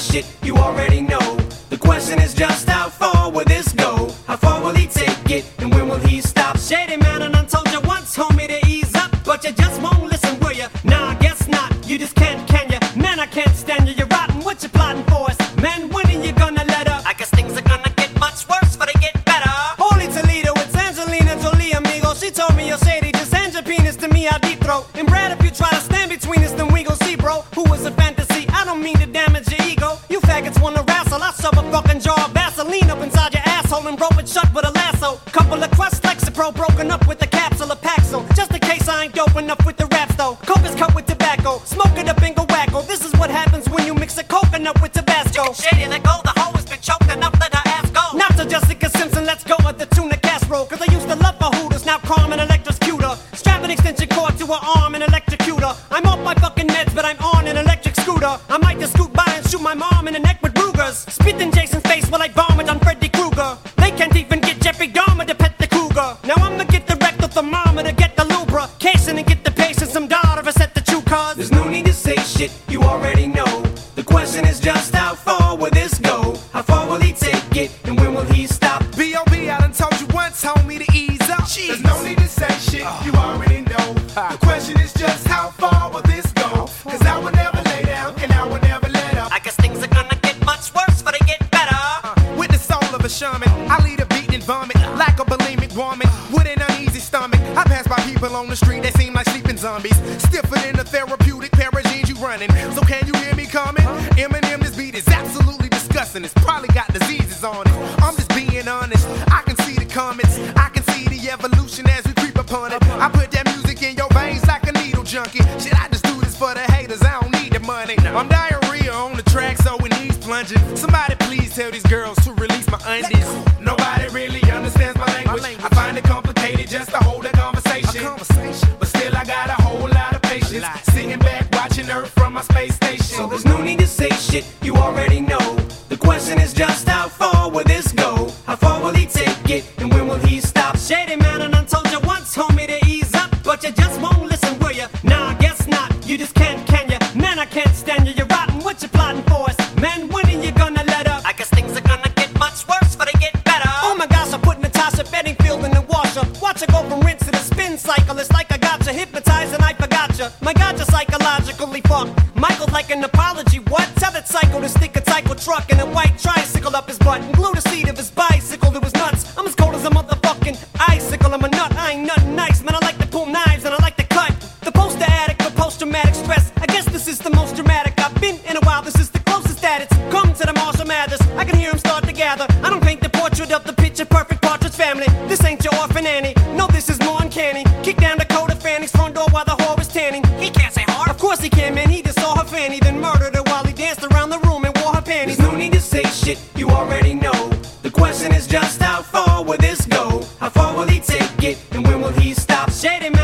shit, you already know. The question is just how far will this go? How far will he take it, and when will he stop? Shady man, and I told you once, homie, to ease up, but you just won't listen, will ya? Nah, I guess not, you just can't, can ya? Man, I can't stand you, you're rotten, what you plotting for us? Man, when are you gonna let up? I guess things are gonna get much worse, but they get better. Holy Toledo, it's Angelina Jolie, amigo. She told me, yo, Shady, just hand your penis to me, I'll deep throat. And Brad, if you try to stand between us, then we gon' see, bro. Who is a fantasy? I don't mean to damage your ego. You faggots wanna wrestle, I shove a fucking jar of Vaseline up inside your asshole and rope it shut with a lasso. Couple of crusts, Lexapro, broken up with a capsule of Paxil. Just in case I ain't dope enough with the raps though. Coke is cut with tobacco, smoke it up and go wacko. This is what happens when you mix a coconut with Tabasco. Shady, let go, the hoe has been choked enough, let her ass go. Not to Jessica Simpson, let's go at the tuna casserole. Cause I used to love her hooters, now Carmen electrocute her. Strap an extension cord to her arm and electrocute her. I'm off my fucking meds, but I'm on an electric scooter. I might just scoot by and shoot my mom in the neck with Rugers. Spit in Jason's face while I vomit on Freddy Krueger. They can't even get Jeffrey Dahmer to pet the cougar. Now I'ma get the rectal thermometer, get the lubrication, and get the patient some daughter to set the true cause. There's no need to say shit, you already know. The question is just how far will this go? How far will he take it, and when will he stop? B.O.B. I done told you once, homie, to ease up. There's no need to say shit, you already know. The question is just how far will this go? Cause I will never lay down, and I will never let up. I guess things are gonna get much worse, but they get better. With the soul of a shaman, I lead a beat and vomit like a bulimic woman with an uneasy stomach. I pass by people on the street that seem like sleeping zombies, stiffer than the therapeutic pair of jeans you running. So can you hear me coming? Eminem, this beat is absolutely disgusting. It's probably got diseases on it. I'm just being honest. I can see the comments, I can see the evolution as we creep upon it. I put that music in your veins like a needle junkie. Shit, I just do this for the haters, I don't need the money. I'm diarrhea on the track, so it needs plunging. Somebody please tell these girls to release my undies. Nobody really understands my language. I find it complicated just to hold a conversation. But still I got a whole lot of patience, sitting back watching Earth from my space station. So there's no need to say shit, you already know. The question is just how far will this go? How far will he take it, and when will he stop? Shady man, and I told you once, homie, to ease up, but you just won't listen, will ya? Nah, I guess not, you just can't, can ya? Man, I can't stand you, you're rotten, what you plotting for us? Man, when are you gonna let up? I guess things are gonna get much worse, but they get better. Oh my gosh, I put Natasha Bedingfield in the washer. Watch her go from rinse to the spin cycle. It's like I got you hypnotized and I forgot you. My God, you're psychologically fucked. Michael's like an apology, what? Tell that psycho to stick a psycho truck and a white tricycle up his butt and glue the seat of his bicycle to his nuts. I'm as cold as a motherfucking icicle. I'm a nut, I ain't nothing nice, man. I like to pull knives and I like to cut. The poster addict for post-traumatic stress. I guess this is the most dramatic I've been in a while. This is the closest that it's come to the Marshall Mathers. I can hear him start to gather. I don't paint the portrait of the picture-perfect Partridge Family. This ain't your orphan Annie. No, this is more uncanny. Kick down Dakota Fanning's front door while the whore is tanning. He can't say whore. Of course he can, man. He just saw her fanny, then murdered her while he danced around the room and wore her panties. There's no need to say shit, you already know. The question is just how far will this go? How far will he take it, and when will he stop? Shady man.